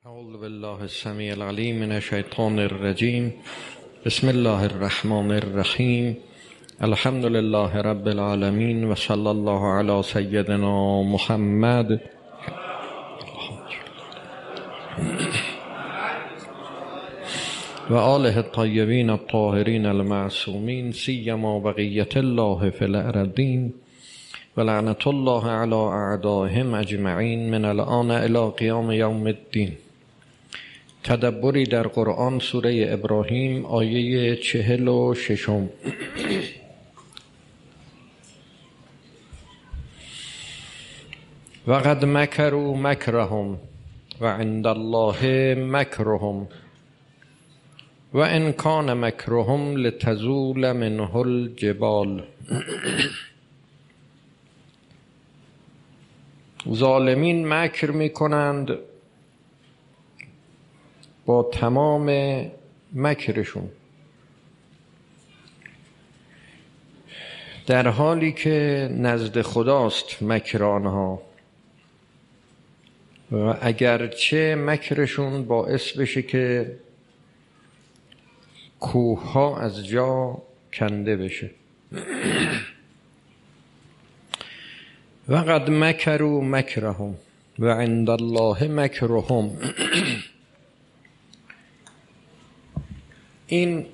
اعوذ بالله السمیع العلیم من الشیطان الرجیم. بسم الله الرحمن الرحیم. الحمد لله رب العالمین و صلی الله علی سیدنا محمد و آله الطیبین الطاهرین المعصومین، سیما بقیة الله فی الارضین و لعنت الله علی اعدائهم اجمعین من الآن الی قیام یوم الدین. تدبری در قرآن، سوره ابراهیم، آیه 46. و قد مکروا مکرهم و عند الله مکرهم و ان کان مکرهم لتزول منه الجبال. ظالمین مکر می کنند با تمام مکرشون، در حالی که نزد خداست مکر آنها، و اگرچه مکرشون باعث بشه که کوه ها از جا کنده بشه. و قد مکروا مکرهم و عند الله مکرهم. این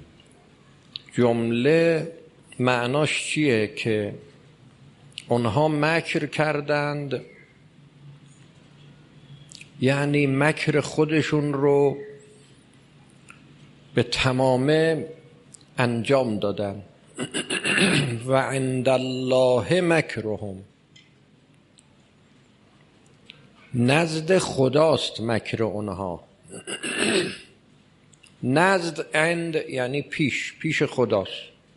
جمله معناش چیه؟ که اونها مکر کردند، یعنی مکر خودشون رو به تمامه انجام دادن. و عند الله مکرهم، نزد خداست مکر اونها. نزد، عند یعنی پیش خداست.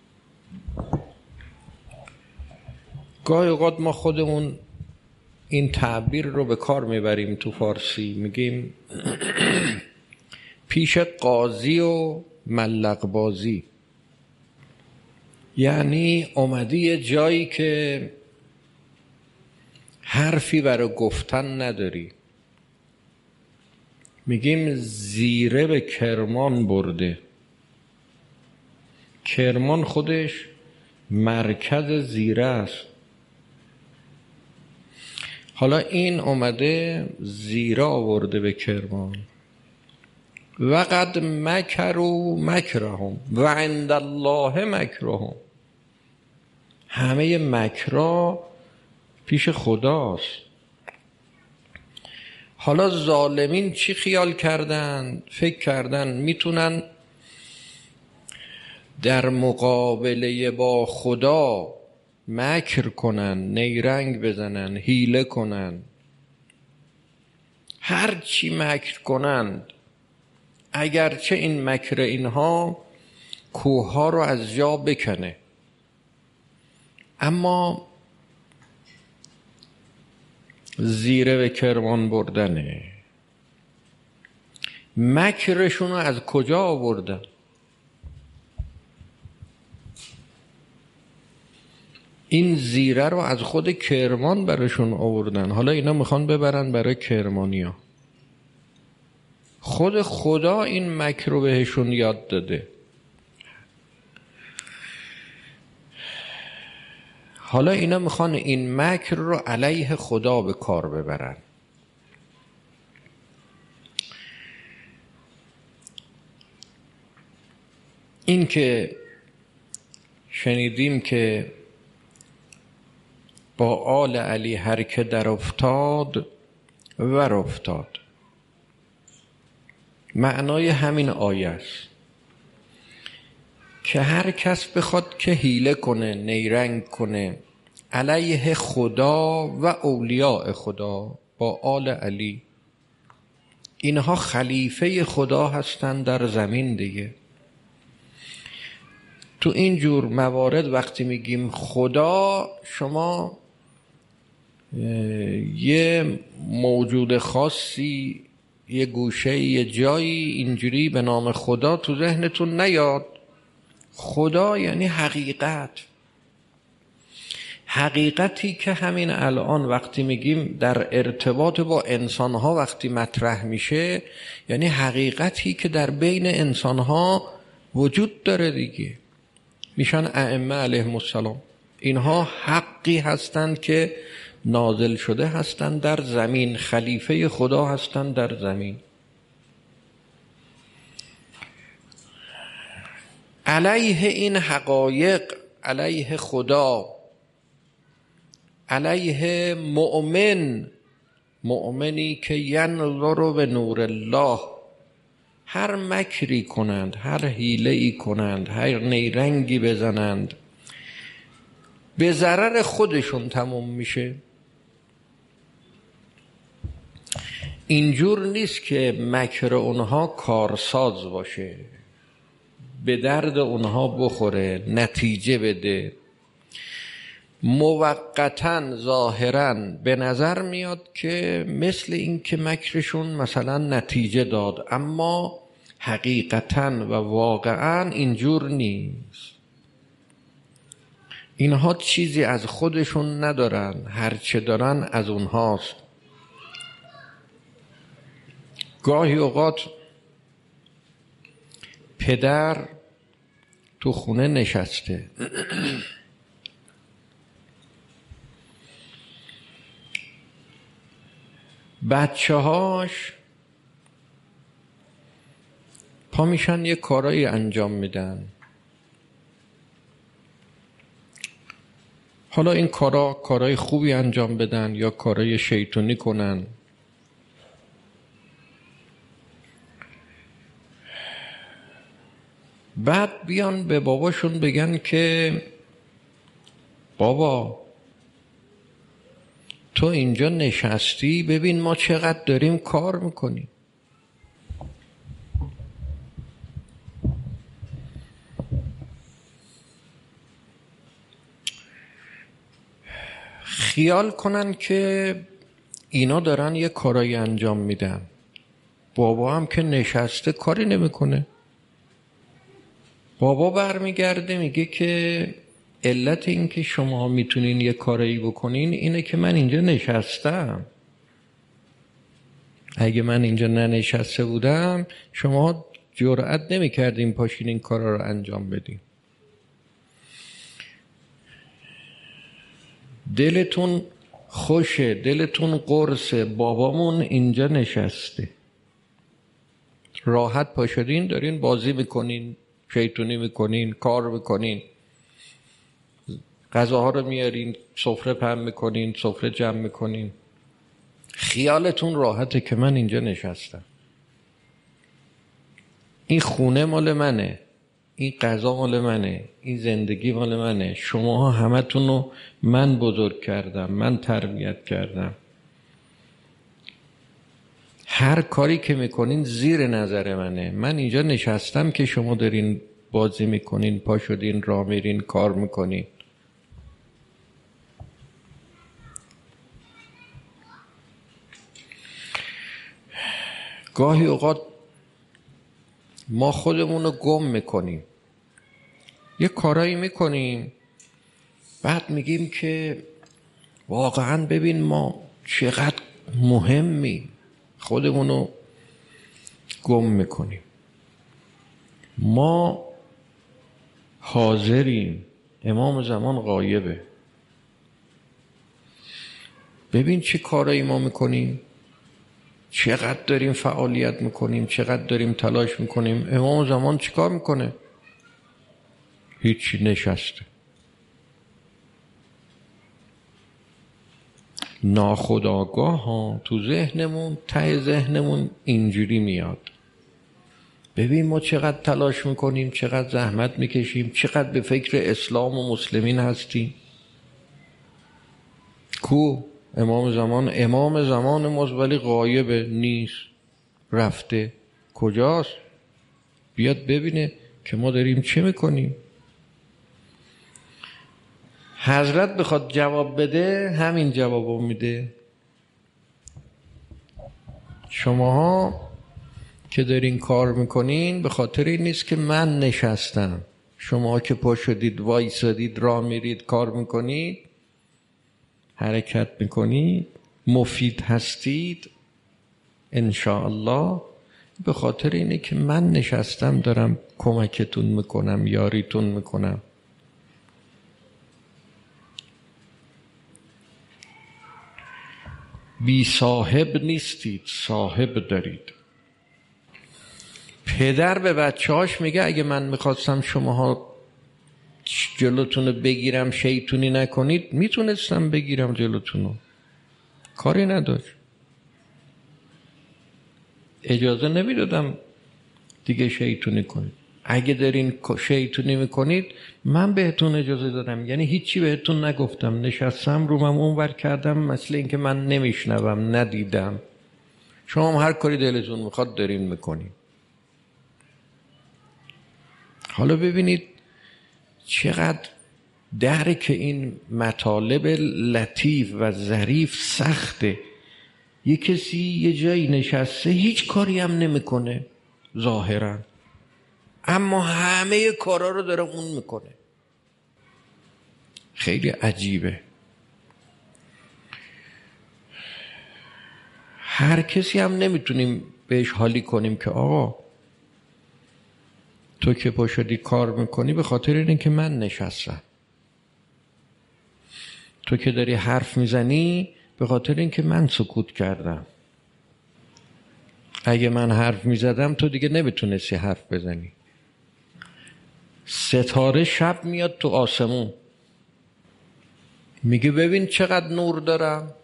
گاهی اوقات ما خودمون این تعبیر رو به کار میبریم تو فارسی، میگیم پیش قاضی و ملق بازی، یعنی اومدی یه جایی که حرفی برای گفتن نداری. میگیم زیره به کرمان برده. کرمان خودش مرکز زیره است. حالا این اومده زیره آورده به کرمان. و قد مکروا مکرهم و عند الله مکرهم. همه مکرها پیش خداست. حالا ظالمین چی خیال کردن؟ فکر کردن میتونن در مقابله با خدا مکر کنن، نیرنگ بزنن، حیله کنن. هر چی مکر کنند، اگرچه این مکر اینها کوه ها رو از جا بکنه، اما زیره به کرمان بردنه. مکرشون رو از کجا آوردن؟ این زیره رو از خود کرمان براشون آوردن. حالا اینا میخوان ببرن برای کرمانیا. خود خدا این مکر رو بهشون یاد داده. حالا اینا میخوان این مکر رو علیه خدا به کار ببرن. این که شنیدیم که با آل علی هر که در افتاد ور افتاد، معنای همین آیه است که هر کس بخواد که حیله کنه، نیرنگ کنه علیه خدا و اولیاء خدا، با آل علی، اینها خلیفه خدا هستند در زمین دیگه. تو این جور موارد وقتی میگیم خدا، شما یه موجود خاصی، یه گوشه، یه جایی اینجوری به نام خدا تو ذهنتون نیاد. خدا یعنی حقیقت. حقیقتی که همین الان وقتی میگیم در ارتباط با انسانها وقتی مطرح میشه، یعنی حقیقتی که در بین انسانها وجود داره دیگه، میشن ائمه علیهم السلام. اینها حقی هستند که نازل شده هستند در زمین، خلیفه خدا هستند در زمین. علیه این حقایق، علیه خدا، علیه مؤمنی که ینظر به نور الله، هر مکری کنند، هر حیله‌ای کنند، هر نیرنگی بزنند، به ضرر خودشون تموم میشه. اینجور نیست که مکر اونها کارساز باشه، به درد اونها بخوره، نتیجه بده. موقتاً ظاهراً به نظر میاد که مثل این که مکرشون مثلا نتیجه داد، اما حقیقتاً و واقعاً اینجور نیست. اینها چیزی از خودشون ندارن، هرچه دارن از اونهاست. گاهی اوقات پدر تو خونه نشسته، بچه‌هاش پا میشن یه کارایی انجام میدن. حالا این کارای خوبی انجام بدن یا کارای شیطانی کنن، بعد بیان به باباشون بگن که بابا تو اینجا نشستی، ببین ما چقدر داریم کار میکنیم. خیال کنن که اینا دارن یه کارایی انجام میدن، بابا هم که نشسته کاری نمیکنه. بابا برمیگرده میگه که علت این که شما میتونین یه کارایی بکنین اینه که من اینجا نشستم. اگه من اینجا ننشسته بودم شما جرئت نمیکردین پاشین این کارا رو انجام بدین. دلتون خوشه، دلتون قرصه، بابامون اینجا نشسته، راحت پاشدین دارین بازی میکنین، شیطونی میکنین، کار میکنین، غذاها رو میارین، سفره پهن میکنین، سفره جمع میکنین، خیالتون راحته که من اینجا نشستم، این خونه مال منه، این غذا مال منه، این زندگی مال منه، شماها همتون رو من بزرگ کردم، من تربیت کردم، هر کاری که میکنین زیر نظر منه، من اینجا نشستم که شما دارین بازی میکنین، پا شدین راه میرین، کار میکنین. گاهی اوقات ما خودمون رو گم میکنیم، یه کارایی میکنیم بعد میگیم که واقعا ببین ما چقدر مهمیم، خودمون رو گم میکنیم. ما حاضریم، امام زمان غایبه، ببین چه کارایی ما میکنیم، چقدر داریم فعالیت میکنیم، چقدر داریم تلاش میکنیم. امام زمان چیکار میکنه؟ هیچی، نشسته. ناخودآگاه ها تو ذهنمون، ته ذهنمون اینجوری میاد، ببین ما چقدر تلاش میکنیم، چقدر زحمت میکشیم، چقدر به فکر اسلام و مسلمین هستیم. کو امام زمان ماست ولی غایبه، نیست، رفته. کجاست؟ بیاد ببینه که ما داریم چه میکنیم. حضرت بخواد جواب بده همین جوابو میده. شماها که دارین کار میکنین به خاطر این نیست که من نشستم. شما که پا شدید وایسادید راه میرید کار میکنید حرکت میکنید، مفید هستید انشاءالله، به خاطر اینه که من نشستم دارم کمکتون میکنم، یاریتون میکنم. بی صاحب نیستید، صاحب دارید. پدر به بچه‌هاش میگه اگه من میخواستم شماها جلوتون رو بگیرم شیطونی نکنید، میتونستم بگیرم جلوتون رو، کاری نداشت، اجازه نمیدادم دیگه شیطونی کنید. اگه دارین شیطونی میکنید من بهتون اجازه دادم، یعنی هیچی بهتون نگفتم، نشستم رومم اونور کردم مثل اینکه من نمیشنوم، ندیدم. شما هم هر کاری دلتون میخواد دارین میکنید. حالا ببینید چقدر درک این مطالب لطیف و ظریف سخته. یه کسی یه جایی نشسته هیچ کاری هم نمیکنه ظاهرا، اما همه کارا رو داره اون میکنه. خیلی عجیبه. هر کسی هم نمیتونیم بهش حالی کنیم که آقا تو که پاشدی کار میکنی به خاطر اینه که من نشستم، تو که داری حرف میزنی به خاطر اینکه من سکوت کردم. اگه من حرف میزدم تو دیگه نمیتونستی حرف بزنی. ستاره شب میاد تو آسمون میگه ببین چقدر نور دارم.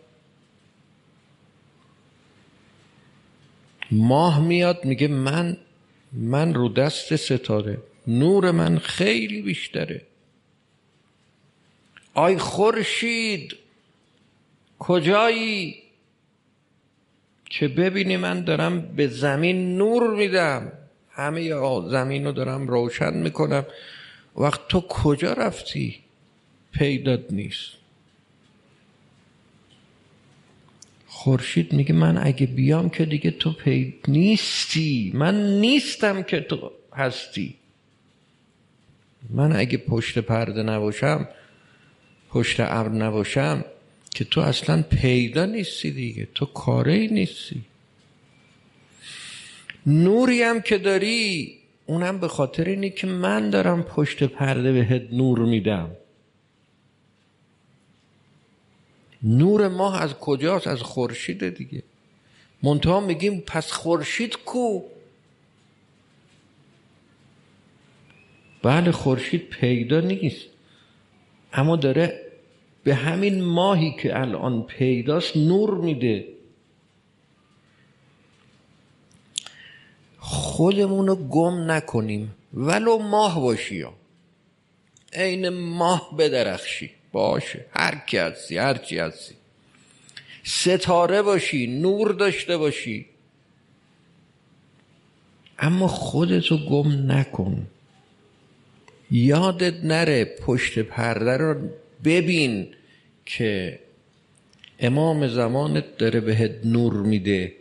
ماه میاد میگه من رو دست ستاره، نور من خیلی بیشتره. آی خورشید کجایی که ببینی من دارم به زمین نور میدم، همه زمین رو دارم روشن میکنم، وقت تو کجا رفتی؟ پیدات نیست. خورشید میگه من اگه بیام که دیگه تو نیستی، من نیستم که تو هستی. من اگه پشت پرده نباشم، پشت ابر نباشم که تو اصلا پیدا نیستی دیگه، تو کاری نیستی. نوری هم که داری اونم به خاطر اینه که من دارم پشت پرده بهت نور میدم. نور ماه از کجاست؟ از خورشید دیگه. منتها میگیم پس خورشید کو؟ بله خورشید پیدا نیست، اما داره به همین ماهی که الان پیداست نور میده. خودمونو گم نکنیم، ولو ماه باشی، عین ماه بدرخشی باشه، هر کی هستی هر چی هستی، ستاره باشی، نور داشته باشی، اما خودتو گم نکن. یادت نره پشت پرده رو ببین که امام زمانت داره بهت نور میده.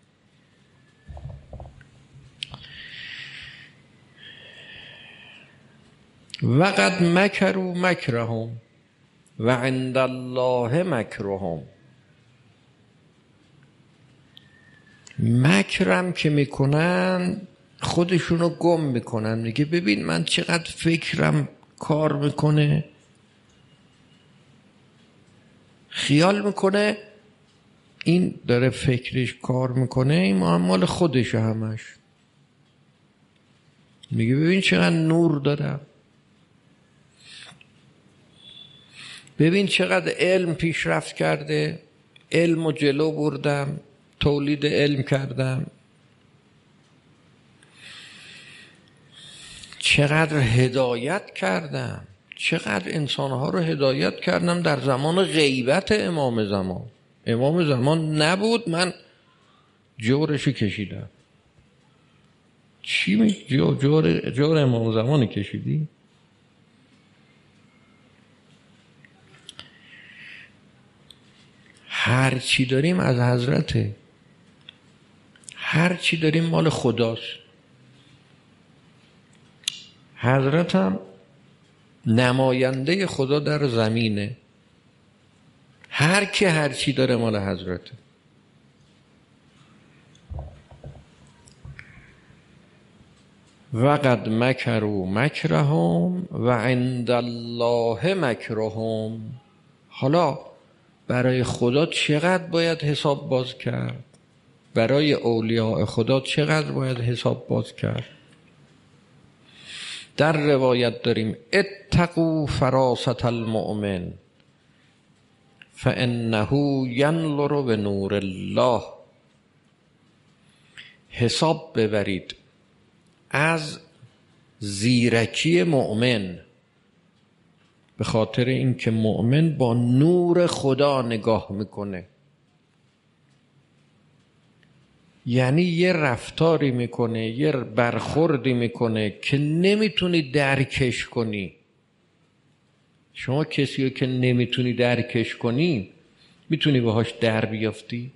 وقد مکروا مکرهم و عند الله مکرهم. مکرم که میکنن خودشونو گم میکنن. میگه ببین من چقدر فکرم کار میکنه، خیال میکنه این داره فکرش کار میکنه، این مال خودشه همش. میگه ببین چقدر نور دارم، ببین چقدر علم پیشرفت کرده، علم رو جلو بردم، تولید علم کردم، چقدر هدایت کردم، چقدر انسانها رو هدایت کردم در زمان غیبت امام زمان. امام زمان نبود من جورشو کشیدم. چی میگی؟ جور امام زمانی کشیدی؟ هر چی داریم از حضرته، هر چی داریم مال خداست. حضرت هم نماینده خدا در زمینه، هر کی هر چی داره مال حضرته. وقد مکروا مکرهم و عند الله مکرهم. حالا برای خدا چقدر باید حساب باز کرد؟ برای اولیاء خدا چقدر باید حساب باز کرد؟ در روایت داریم اتقوا فراست المؤمن فانه ینظر بنور الله. حساب ببرید از زیرکی مؤمن، به خاطر اینکه مؤمن با نور خدا نگاه میکنه. یعنی یه رفتاری میکنه، یه برخوردی میکنه که نمیتونی درکش کنی. شما کسی رو که نمیتونی درکش کنی میتونی باهاش در بیافتی؟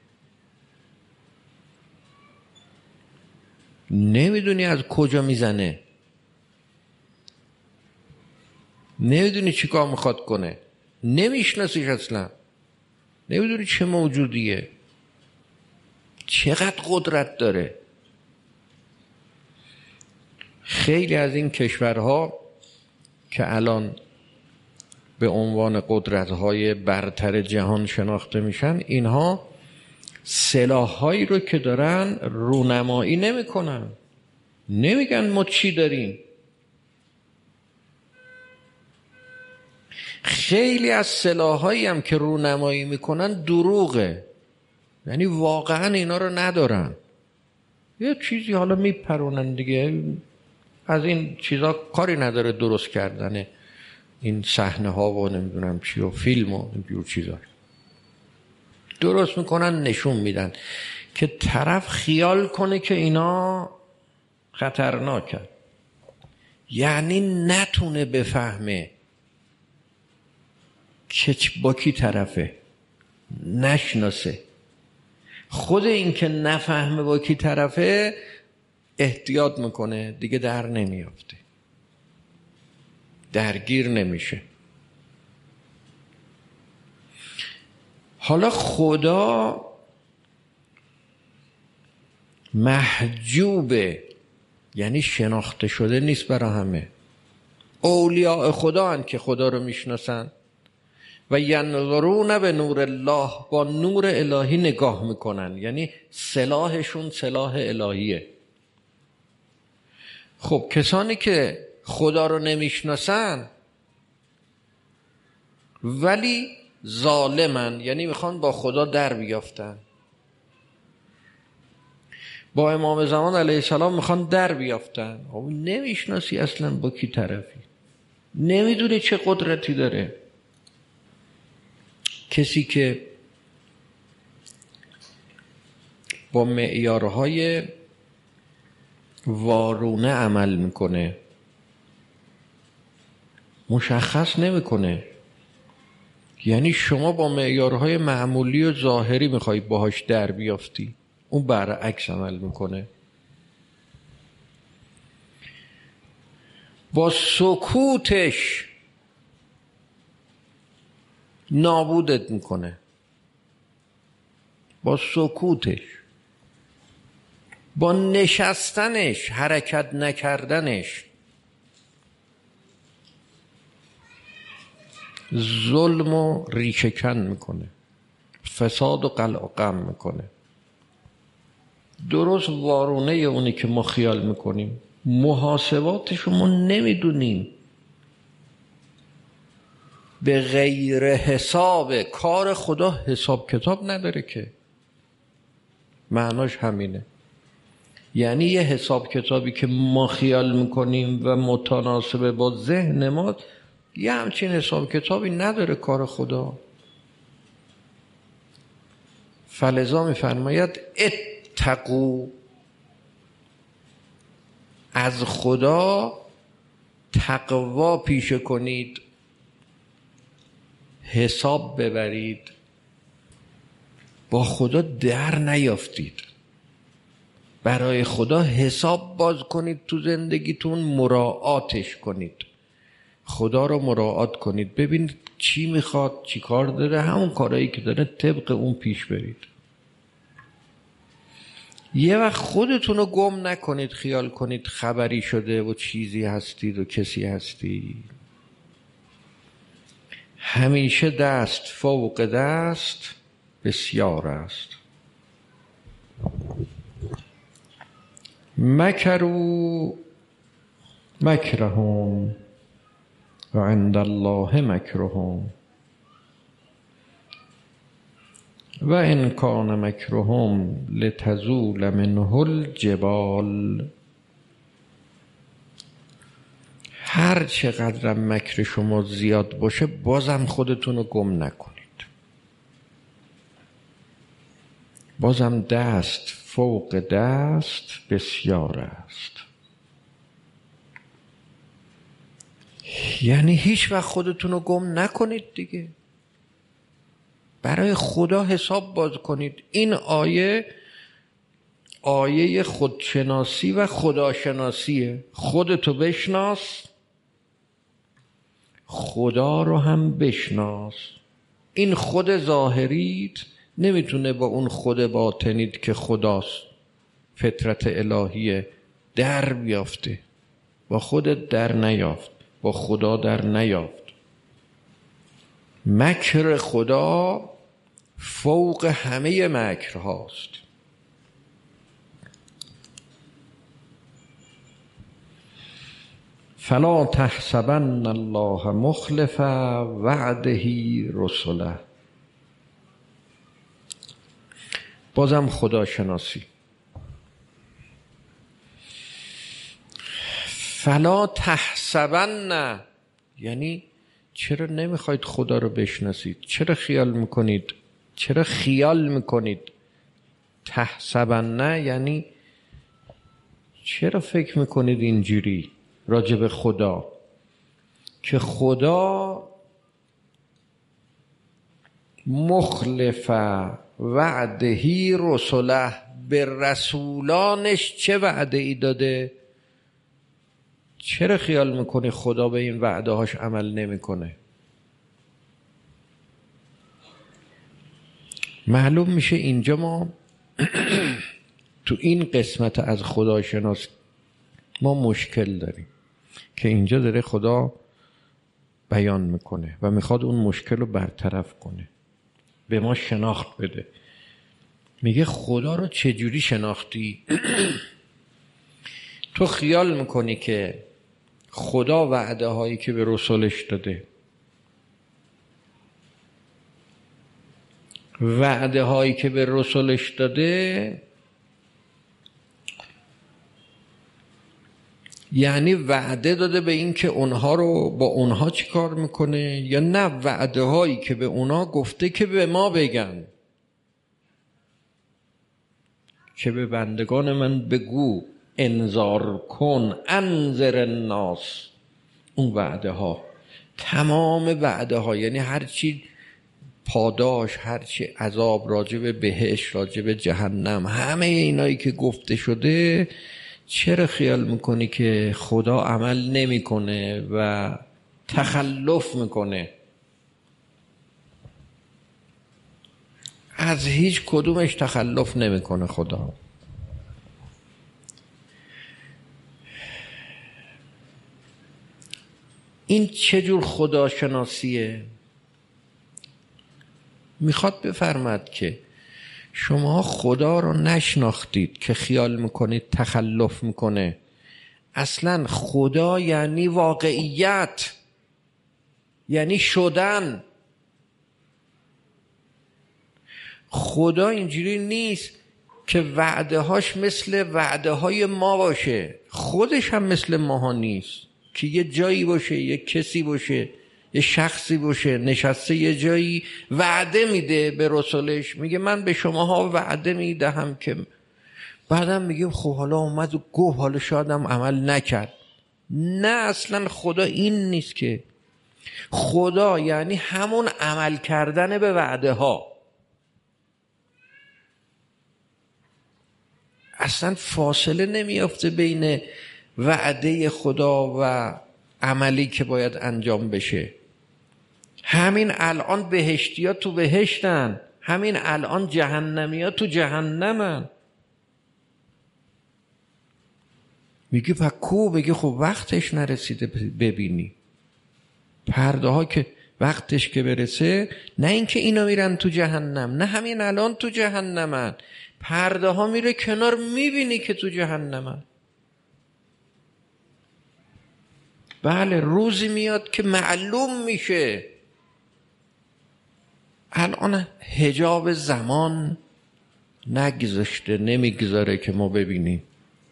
نمیدونی از کجا میزنه، نمیدونی چی کار میخواد کنه، نمیشناسیش اصلا، نمیدونی چه موجودیه، چقدر قدرت داره. خیلی از این کشورها که الان به عنوان قدرت‌های برتر جهان شناخته میشن، اینها سلاح‌هایی رو که دارن رونمایی نمی‌کنن، نمیگن ما چی داریم. خیلی از سلاح‌هایی هم که رونمایی میکنن دروغه، یعنی واقعا اینا رو ندارن، یه چیزی حالا میپرونن دیگه. از این چیزا کاری نداره درست کردن این صحنه ها و نمیدونم چی و فیلم و اینجور چیزا درست میکنن، نشون میدن که طرف خیال کنه که اینا خطرناکه، یعنی نتونه بفهمه که با کی طرفه، نشناسه. خود این که نفهمه با کی طرفه احتیاط میکنه دیگه، در نمیافته، درگیر نمیشه. حالا خدا محجوبه، یعنی شناخته شده نیست برای همه. اولیاء خدا هن که خدا رو میشناسن و ینظرون به نور الله، با نور الهی نگاه میکنن، یعنی سلاحشون سلاح الهیه. خب کسانی که خدا رو نمیشناسن ولی ظالمن، یعنی میخوان با خدا در بیافتن، با امام زمان علیه السلام میخوان در بیافتن. نمیشناسی اصلا با کی طرفی، نمیدونی چه قدرتی داره. کسی که با معیارهای وارونه عمل میکنه مشخص نمیکنه، یعنی شما با معیارهای معمولی و ظاهری میخوای باهاش در بیافتی، اون برعکس عمل میکنه. با سکوتش نابودت میکنه، با سکوتش، با نشستنش، حرکت نکردنش ظلم و ریشه‌کن میکنه، فساد و قلع و قم میکنه. درست وارونه اونی که ما خیال میکنیم، محاسباتشو ما نمیدونیم. به غیر حساب کار خدا حساب کتاب نداره که، معناش همینه. یعنی یه حساب کتابی که ما خیال میکنیم و متناسب با ذهن ما، یه همچین حساب کتابی نداره کار خدا. فلذا میفرماید اتقوا، از خدا تقوا پیشه کنید، حساب ببرید، با خدا در نیافتید، برای خدا حساب باز کنید، تو زندگیتون مراعاتش کنید. خدا رو مراعات کنید، ببینید چی میخواد، چی کار داره، همون کارهایی که داره طبق اون پیش برید. یه وقت خودتون رو گم نکنید، خیال کنید خبری شده و چیزی هستید و کسی هستید. همیشه دست فوق دست بسیار است. مکروا مکرهم و عند الله مکرهم و ان کان مکرهم لتزول منه الجبال. هر چقدر مکر شما زیاد باشه بازم خودتون رو گم نکنید. بازم دست فوق دست بسیار است. یعنی هیچ وقت خودتون رو گم نکنید دیگه. برای خدا حساب باز کنید. این آیه خودشناسی و خداشناسیه. خودتو بشناس، خدا رو هم بشناس. این خود ظاهریت نمیتونه با اون خود باطنیت که خداست، فطرت الهیه، در بیافته. با خودت در نیافت، با خدا در نیافت. مکر خدا فوق همه مکر هاست. فلا تحسبن الله مخلف وعده رسله. بازم خدا شناسی. فلا تحسبن یعنی چرا نمیخواید خدا رو بشناسید؟ چرا خیال میکنید؟ تحسبن یعنی چرا فکر میکنید اینجوری راجع به خدا که خدا مخلف وعدهی رسوله، به رسولانش چه وعده ای داده؟ چرا خیال میکنی خدا به این وعده هاش عمل نمیکنه؟ معلوم میشه اینجا ما تو این قسمت از خداشناسی ما مشکل داریم که اینجا داره خدا بیان میکنه و میخواد اون مشکل رو برطرف کنه، به ما شناخت بده. میگه خدا رو چجوری شناختی؟ تو خیال میکنی که خدا وعده هایی که به رسولش داده، وعده هایی که به رسولش داده یعنی وعده داده به این که اونها رو با اونها چی کار میکنه، یا نه وعده هایی که به اونها گفته که به ما بگن که به بندگان من بگو انذار کن، انذر الناس. اون وعده ها، تمام وعده ها، یعنی هرچی پاداش، هرچی عذاب، راجب بهشت، راجب جهنم، همه اینایی که گفته شده، چرا خیال میکنی که خدا عمل نمیکنه و تخلف میکنه؟ از هیچ کدومش تخلف نمیکنه خدا. این چه جور خداشناسیه؟ میخواد بفرماد که شما خدا رو نشناختید که خیال میکنید تخلف میکنه. اصلا خدا یعنی واقعیت، یعنی شدن. خدا اینجوری نیست که وعده هاش مثل وعده های ما باشه. خودش هم مثل ماها نیست که یه جایی باشه، یه کسی باشه، یه شخصی باشه نشسته یه جایی وعده میده به رسولش، میگه من به شماها وعده میدهم که، بعدم میگیم خب حالا اومد و گفت، حالا شاید هم عمل نکرد. نه، اصلا خدا این نیست که. خدا یعنی همون عمل کردن به وعده ها. اصلا فاصله نمیافته بین وعده خدا و عملی که باید انجام بشه. همین الان بهشتی ها تو بهشتن، همین الان جهنمی ها تو جهنمن. میگه پکو، بگه خب وقتش نرسیده ببینی. پرده ها که وقتش که برسه، نه اینکه اینا میرن تو جهنم، نه همین الان تو جهنمن. پرده ها میره کنار، میبینی که تو جهنمن. بله روزی میاد که معلوم میشه. الان حجاب زمان نگذاشته، نمیگذاره که ما ببینیم.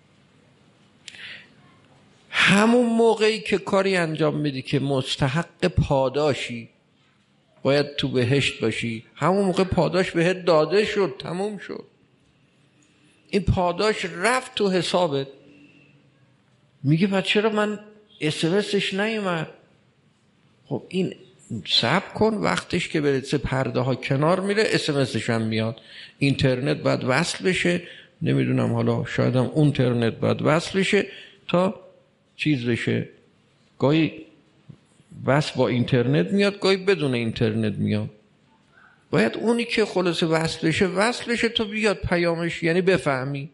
همون موقعی که کاری انجام میدی که مستحق پاداشی، باید تو بهشت باشی، همون موقع پاداش بهت داده شد، تموم شد. این پاداش رفت تو حسابت. میگه پس چرا من اسمسش نیومد؟ خب این صبر کن، وقتش که برسه پرده ها کنار میره، اسمسش هم میاد. اینترنت باید وصل بشه، نمیدونم حالا شاید هم اون اینترنت باید وصل بشه تا چیز بشه. گاهی وصل با اینترنت میاد، گاهی بدون اینترنت میاد. باید اونی که خلاصه وصل بشه تا بیاد پیامش، یعنی بفهمی.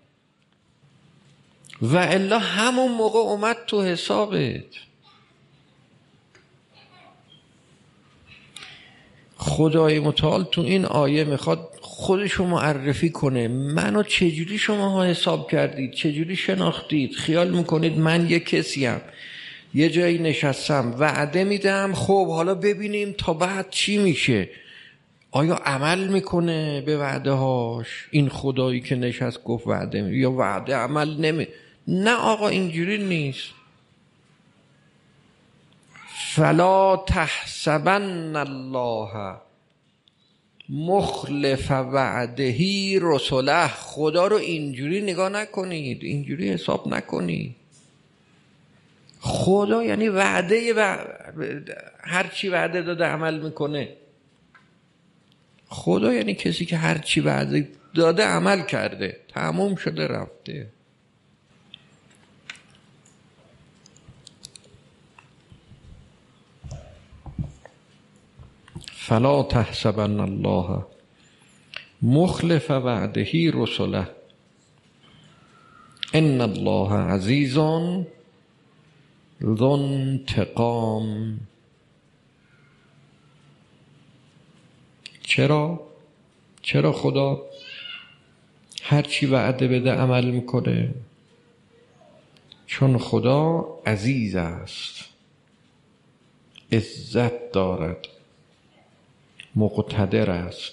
و الا همون موقع اومد تو حسابت. خدای متعال تو این آیه میخواد خودشو معرفی کنه. منو چجوری شماها حساب کردید؟ چجوری شناختید؟ خیال میکنید من یه کسیم، یه جایی نشستم وعده میدم، خب حالا ببینیم تا بعد چی میشه. آیا عمل میکنه به وعده هاش؟ این خدایی که نشست گفت وعده یا وعده عمل نمی؟ نه آقا اینجوری نیست. فلا تحسبن الله مخلف وعده رسله. خدا رو اینجوری نگاه نکنید، اینجوری حساب نکنید. خدا یعنی وعده هر چی وعده داده عمل میکنه. خدا یعنی کسی که هر چی وعده داده عمل کرده، تموم شده رفته. فلا تحسبن الله مخلف وعده رسله ان الله عزیز ذو انتقام. چرا خدا هر چی وعده بده عمل میکنه؟ چون خدا عزیز است، عزت دارد، مقتدر است،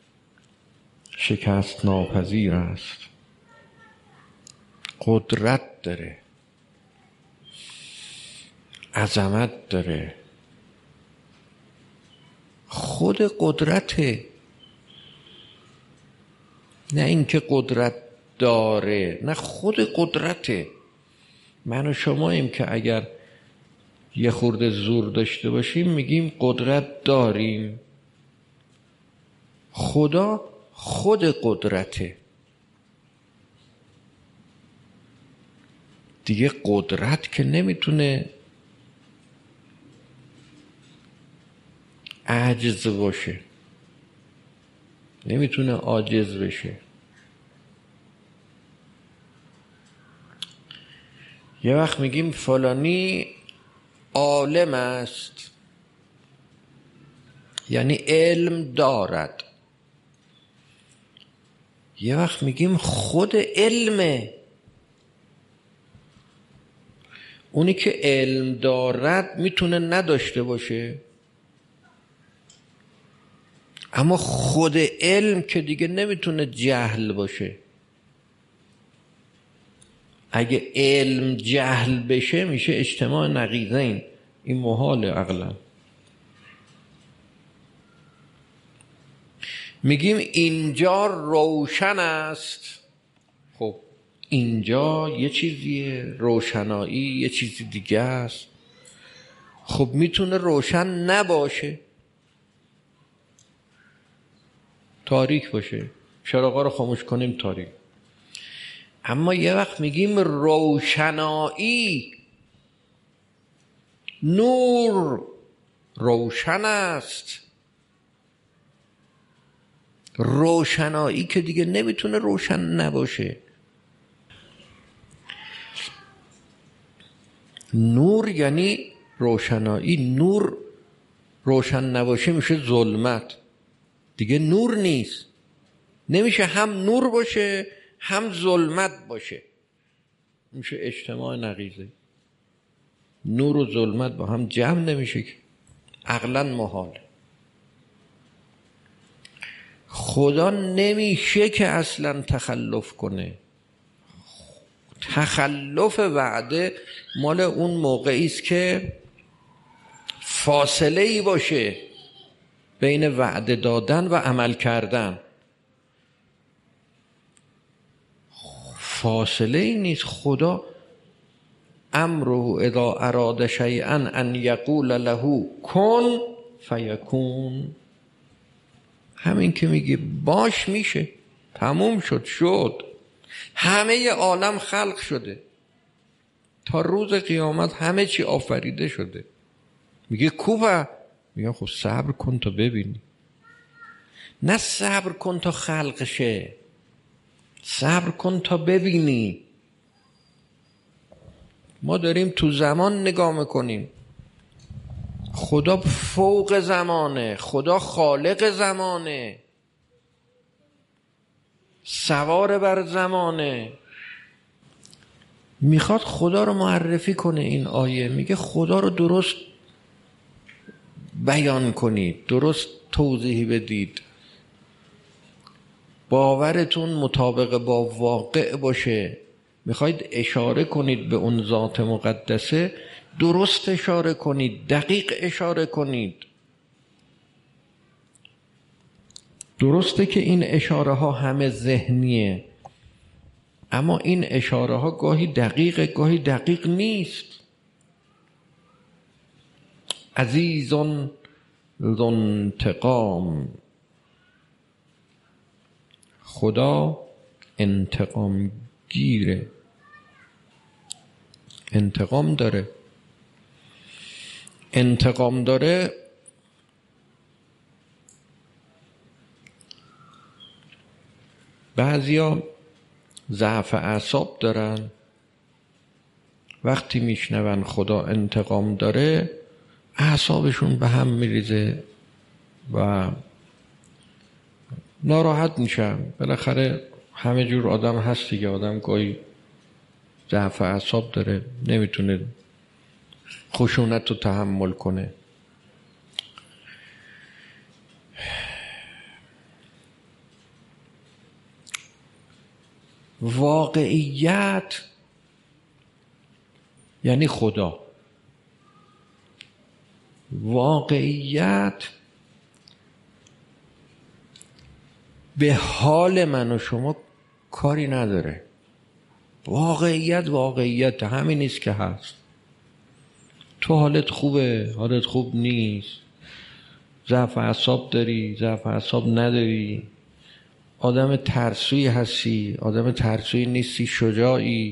شکست ناپذیر است، قدرت داره، عظمت داره. خود قدرته، نه اینکه قدرت داره، نه خود قدرته. من و شماییم که اگر یه خورده زور داشته باشیم میگیم قدرت داریم. خدا خود قدرته دیگه. قدرت که نمیتونه عجز باشه، نمیتونه عاجز بشه. یه وقت میگیم فلانی عالم است، یعنی علم دارد. یه وقت میگیم خود علمه. اونی که علم دارد میتونه نداشته باشه، اما خود علم که دیگه نمیتونه جهل باشه. اگه علم جهل بشه میشه اجتماع نقیضین. این محاله عقلا. میگیم اینجا روشن است. خب اینجا یه چیزیه، روشنایی یه چیزی دیگه است. خب میتونه روشن نباشه، تاریک باشه. چراغا رو خاموش کنیم تاریک. اما یه وقت میگیم روشنایی، نور روشن است. روشنایی که دیگه نمیتونه روشن نباشه. نور یعنی روشنایی. نور روشن نباشه میشه ظلمت، دیگه نور نیست. نمیشه هم نور باشه هم ظلمت باشه، میشه اجتماع نقیضه. نور و ظلمت با هم جمع نمیشه که، عقلاً محال. خدا نمیشه که اصلا تخلف کنه. تخلف وعده مال اون موقعی است که فاصله ای باشه بین وعده دادن و عمل کردن. فاصله ای نیست. خدا امره اذا اراد شیئا ان یقول له کن فیکون. همین که میگه باش میشه، تموم شد. همه عالم خلق شده، تا روز قیامت همه چی آفریده شده. میگه کوبه، میگه خب صبر کن تا ببینی. نه صبر کن تا خلق شه، صبر کن تا ببینی. ما داریم تو زمان نگاه میکنیم. خدا فوق زمانه، خدا خالق زمانه، سوار بر زمانه. میخواد خدا رو معرفی کنه. این آیه میگه خدا رو درست بیان کنید، درست توضیح بدید، باورتون مطابق با واقع باشه. میخواید اشاره کنید به اون ذات مقدسه، درست اشاره کنید، دقیق اشاره کنید. درسته که این اشاره ها همه ذهنیه، اما این اشاره ها گاهی دقیقه گاهی دقیق نیست. عزیزون ذو انتقام، خدا انتقام گیره، انتقام داره. بعضیا ضعف اعصاب دارن، وقتی میشنون خدا انتقام داره اعصابشون به هم میریزه و ناراحت میشن. بالاخره همه جور آدم هست دیگه. آدم گاهی ضعف اعصاب داره، نمیتونه خشونت رو تحمل کنه. واقعیت یعنی خدا. واقعیت به حال من و شما کاری نداره. واقعیت همین نیست که هست. تو حالت خوبه، حالت خوب نیست، ضعف اعصاب داری، ضعف اعصاب نداری، آدم ترسویی هستی، آدم ترسویی نیستی، شجاعی،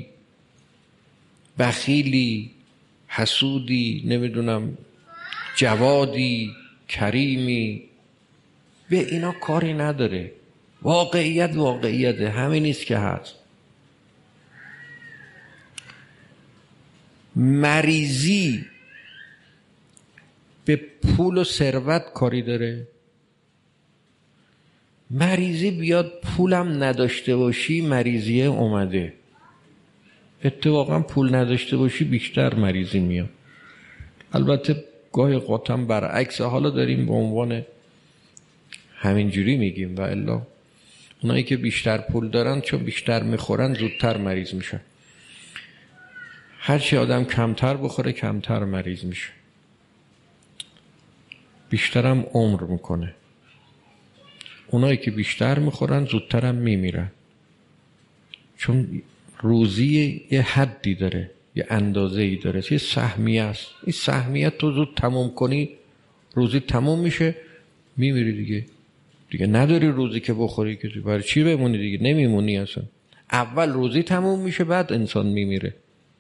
بخیلی، حسودی، نمیدونم جوادی، کریمی. به اینا کاری نداره. واقعیت همین نیست که هست. مریضی به پول و ثروت کاری داره؟ مریضی بیاد پولم نداشته باشی مریضیه اومده. اتفاقا پول نداشته باشی بیشتر مریضی میاد. البته گاهی قطعا برعکس. حالا داریم به عنوان همینجوری میگیم و الا اونایی که بیشتر پول دارن چون بیشتر میخورن زودتر مریض میشن. هرچی آدم کمتر بخوره کمتر مریض میشه، بیشترم عمر میکنه. اونایی که بیشتر میخورن زودترم میمیرن، چون روزی یه حدی داره، یه اندازه‌ای داره، یه سهمیه است. این سهمیه تو زود تموم کنی روزی تموم میشه، میمیری دیگه نداری روزی که بخوری، که برای چی بمونی دیگه؟ نمیمونی اصلا. اول روزی تموم میشه بعد انسان میمیره.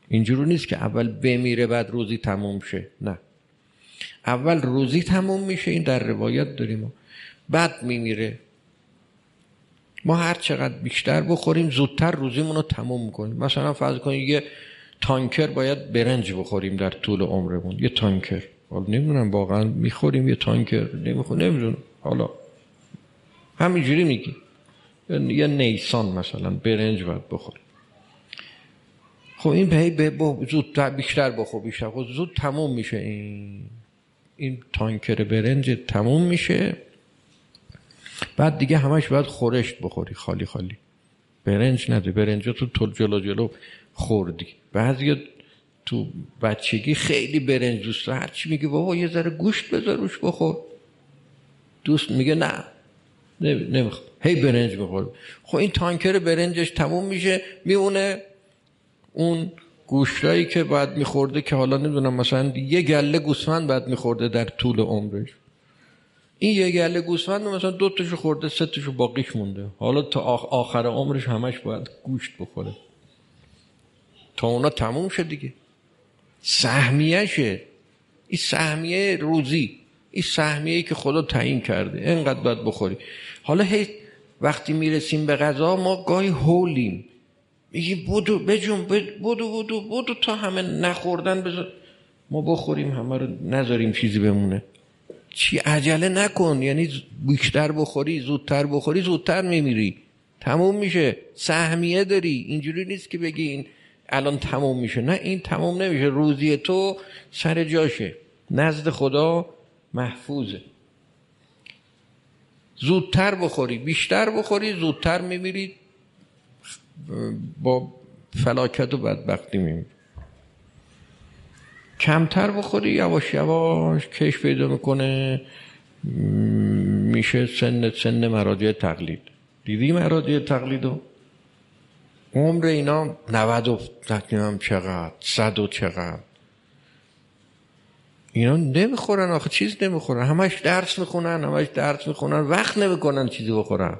اینجوری نیست که اول بمیره بعد روزی تموم شه، نه، اول روزی تموم میشه، این در روایت داریم، بعد میمیره. ما هر چقدر بیشتر بخوریم زودتر روزیمون رو تموم کنیم. مثلا فرض کنید یه تانکر باید برنج بخوریم در طول عمرمون، یه تانکر، حالا نمیدونم واقعا میخوریم یه تانکر نمیدونم، حالا همینجوری میگی یه نیسان مثلا برنج باید بخوریم. خب این زودتر بیشتر بخور بیشتر، خب زود تموم میشه، این تانکر برنج تموم میشه، بعد دیگه همش باید خورشت بخوری، خالی خالی برنج نده، برنج تو جلو خوردی. بعضی تو بچگی خیلی برنج دوست داره، هرچی میگه بابا یه ذره گوشت بذار روش بخور، دوست میگه نه نمیخوام، هی برنج بخور. خب این تانکر برنجش تموم میشه، میمونه اون گوشتایی که بعد میخورده که حالا نمیدونم مثلا یه گله گوسفند بعد میخورده در طول عمرش، این یه گله گوسفند مثلا 2 تاشو خورده 3 تاشو باقیش مونده، حالا تا آخر عمرش همش باید گوشت بخوره تا اونا تموم شد دیگه. سهمیه‌شه، این سهمیه روزی، این سهمیه‌ای که خدا تعیین کرده اینقدر باید بخوری. حالا وقتی میرسیم به غذا ما گاهی هولیم، میگی بودو بجون بودو تا همه نخوردن بذار ما بخوریم، همه رو نذاریم چیزی بمونه. چی عجله نکن، یعنی بیشتر بخوری زودتر بخوری زودتر میمیری، تموم میشه، سهمیه داری. اینجوری نیست که بگی این الان تموم میشه، نه این تموم نمیشه، روزی تو سر جاشه، نزد خدا محفوظه. زودتر بخوری بیشتر بخوری زودتر میمیری، با فلاکت و بدبختی میمیری. کمتر بخوری یواش یواش کش پیدا میکنه، میشه سن مراجع تقلید. دیدی مراجع تقلیدو؟ عمر اینا 90 و چقدر 100 و چقدر، اینا نمیخورن آخه، چیز نمیخورن، همش درس میخونن، وقت نمیکنن چیزی بخورن.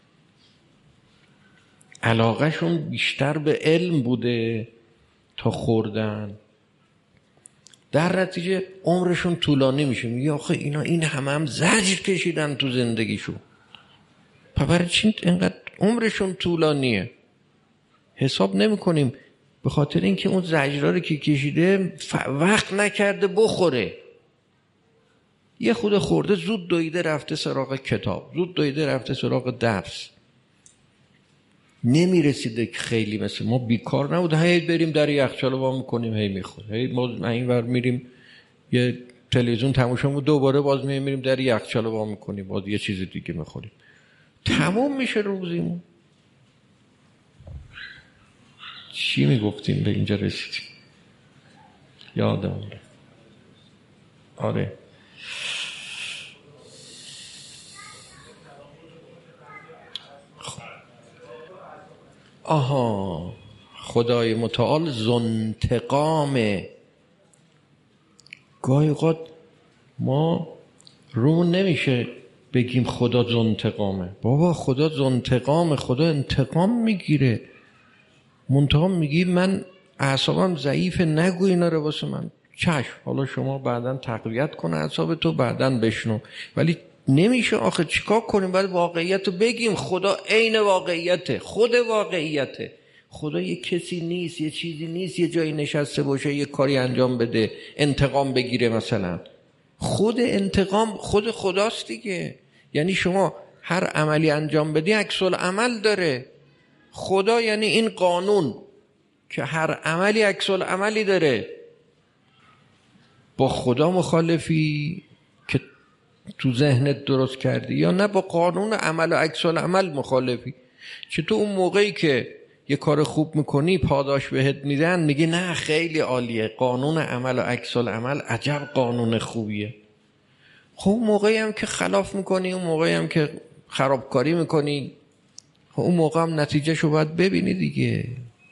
علاقهشون بیشتر به علم بوده تا خوردن، در نتیجه عمرشون طولانی میشه. میگه آخه اینا این هم زجر کشیدن تو زندگیشون، برای چی اینقدر عمرشون طولانیه؟ حساب نمی کنیم به خاطر اینکه اون زجرها رو که کشیده وقت نکرده بخوره، یه خود خورده زود دویده رفته سراغ کتاب، زود دویده رفته سراغ درس، نمیرسیده که خیلی مثل ما بیکار نبود هی بریم در یخچال وا میکنیم هی میخوریم، هی ما اینور میریم یه تلویزیون تماشا میکنیم دوباره باز میریم در یخچال وا میکنیم باز یه چیز دیگه میخوریم، تموم میشه روزیمون. چی میگفتیم به اینجا رسیدیم؟ یادم آره آها، خدای متعال ذوانتقامه. گاهی اوقات ما رومون نمیشه بگیم خدا ذوانتقامه. بابا خدا ذوانتقامه، خدا انتقام میگیره، منتقام میگی من اعصابم ضعیفه نگو اینا رو واسه من. چشم، حالا شما بعداً تقویت کن اعصاب تو، بعداً بشنو، ولی نمیشه آخه. چیکار کنیم؟ باید واقعیت رو بگیم. خدا عین واقعیته، خود واقعیته. خدا یه کسی نیست، یه چیزی نیست یه جایی نشسته باشه یه کاری انجام بده انتقام بگیره. مثلا خود انتقام خود خداست دیگه. یعنی شما هر عملی انجام بدی عکس العمل داره. خدا یعنی این قانون که هر عملی عکس العملی داره. با خدا مخالفی که تو ذهنت درست کردی، یا نه با قانون عمل و عکس العمل مخالفی؟ چه تو اون موقعی که یه کار خوب میکنی پاداش بهت میدن میگی نه خیلی عالیه، قانون عمل و عکس العمل عجب قانون خوبیه. خب اون موقعی هم که خلاف میکنی، اون موقعی هم که خرابکاری میکنی، اون موقع هم نتیجه شو باید ببینی دیگه.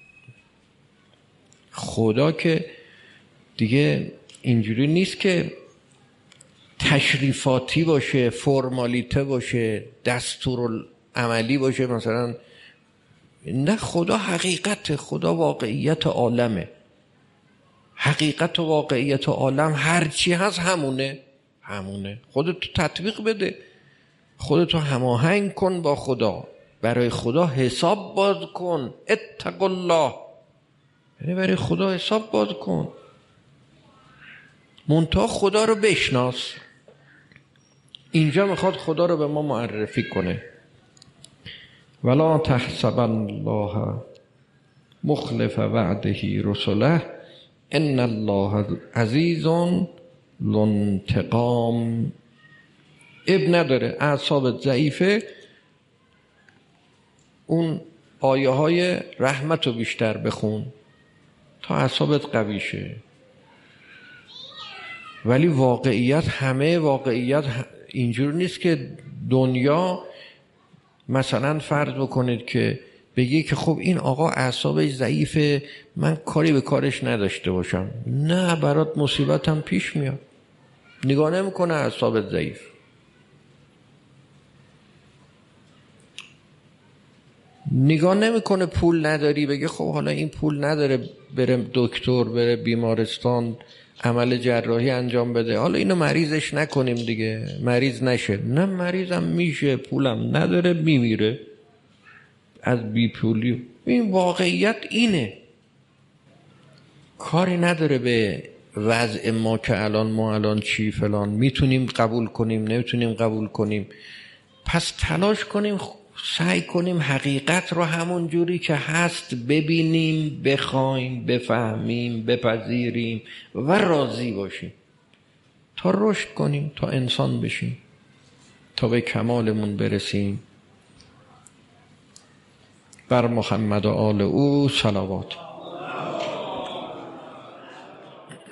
خدا که دیگه اینجوری نیست که تشریفاتی باشه، فرمالیته باشه، دستور عملی باشه مثلا. نه، خدا حقیقت، خدا واقعیت عالمه. حقیقت و واقعیت و عالم هرچی هست همونه. خودتو تطبیق بده، خودتو هماهنگ کن با خدا، برای خدا حساب باز کن. اتق الله، یعنی برای خدا حساب باز کن. منتها خدا رو بشناس. اینجا میخواد خدا رو به ما معرفی کنه. ولا تحسبن الله مخلف وعده رسله ان الله عزیز ذو انتقام. اب نداره اعصابت ضعیفه، اون آیه های رحمت رو بیشتر بخون تا اعصابت قوی شه. ولی واقعیت، همه واقعیت اینجور نیست که دنیا مثلا فرض بکنید که بگی که خب این آقا اعصابش ضعیفه، من کاری به کارش نداشته باشم. نه، برات مصیبت هم پیش میاد. نگاه نمیکنه اعصابت ضعیف. نگاه نمیکنه پول نداری، بگه خب حالا این پول نداره بره دکتر، بره بیمارستان عمل جراحی انجام بده، حالا اینو مریضش نکنیم دیگه، مریض نشه. نه، مریضم میشه، پولم نداره، میمیره از بی پولی. این واقعیت اینه. کاری نداره به وضع ما که ما الان چی فلان، میتونیم قبول کنیم، نمیتونیم قبول کنیم. پس تلاش کنیم، سعی کنیم حقیقت رو همون جوری که هست ببینیم، بخوایم، بفهمیم، بپذیریم و راضی باشیم تا رشد کنیم، تا انسان بشیم، تا به کمالمون برسیم. بر محمد و آل او صلوات.